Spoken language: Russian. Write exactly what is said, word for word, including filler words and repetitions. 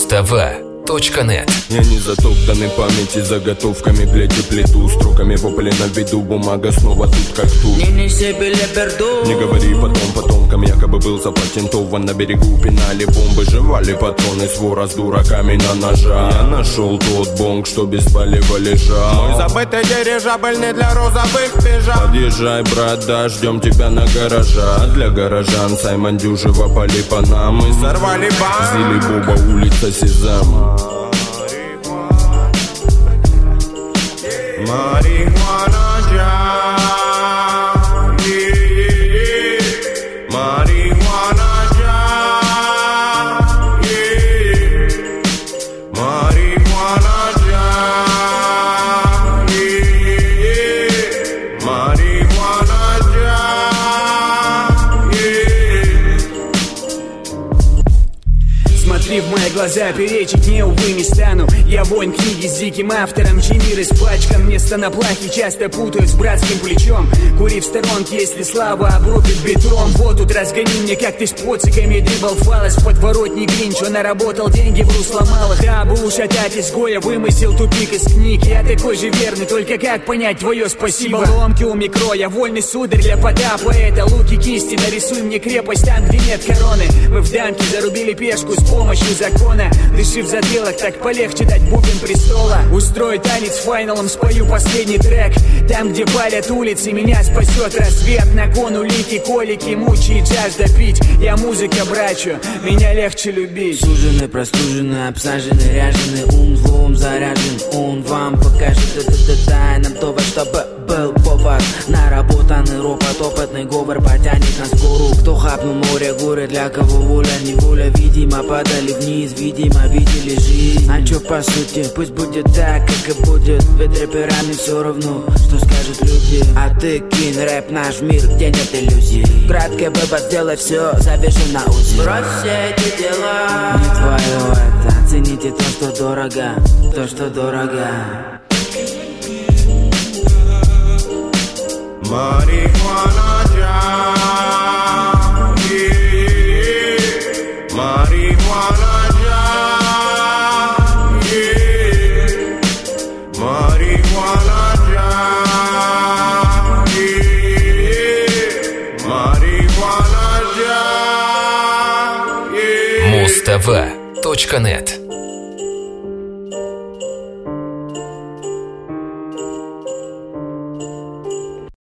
Муз-ТВ точка нет. Я не затоптанный памяти заготовками, блядь, и плиту строками вопли на виду, бумага снова тут как тут. Не неси билиберду. Не говори потом потомкам, якобы был запатентован. На берегу пинали бомбы, жевали патроны с вора с дураками на ножа. Я нашел тот бонг, что без палева лежал. Мой забытый дирижабль не для розовых пижам. Подъезжай, брат, да, ждем тебя на гаража. Для горожан Саймон Дюжева поли по нам. Мы сорвали бан. Зили Боба, улица Сезам. Marihuana jam, yeah, yeah, yeah. Marihuana jam, yeah. Marihuana jam, yeah, yeah. Marihuana jam, yeah. Смотри в мои глаза, перечить не, увы, не стану. Я воин книги с диким автором, чей мир испачкан. Место на плахе часто путают с братским плечом. Кури в сторонке, если слава обрубит бедром. Вот тут разгони мне, как ты с поциками дрибал фалос. В подворотне Гринч, он наработал деньги в русло малых. Дабы ушатать изгоя, вымысел тупик из книг. Я такой же верный, только как понять твое спасибо? Ломки у микро, я вольный сударь для Потапа. Это луки кисти, нарисуй мне крепость там, где нет короны. Мы в дамке зарубили пешку с помощью закона. Дыши в затылок, так полегче дать бубен престола. Устрою танец с файналом, спою последний трек. Там, где палят улицы, меня спасет рассвет. На кон улики, колики, мучает жажда пить. Я музыка, брачу, меня легче любить. Суженый, простуженный, обсаженный, ряженый, ум злом заряжен. Он вам покажет да-да-да-да нам то, во чтобы был повар. Наработанный ропот, опытный говор потянет нас в гору. Кто хапнул море, горы, для кого воля, неволя. Видимо, падали вниз, видимо, видели жизнь. А чё по сути, пусть будет так, как и будет. Ведь рэперами все равно, что скажут люди. А ты кинь рэп наш мир, где нет иллюзий. Краткий выбор, сделай все, завяжи на УЗИ. Брось все эти дела, не твое это. Цените то, что дорого, то, что дорого. Marihuana jam, yeah, yeah. Marihuana jam, yeah. Marihuana jam, yeah. Marihuana jam, yeah. Муз-ТВ точка нет.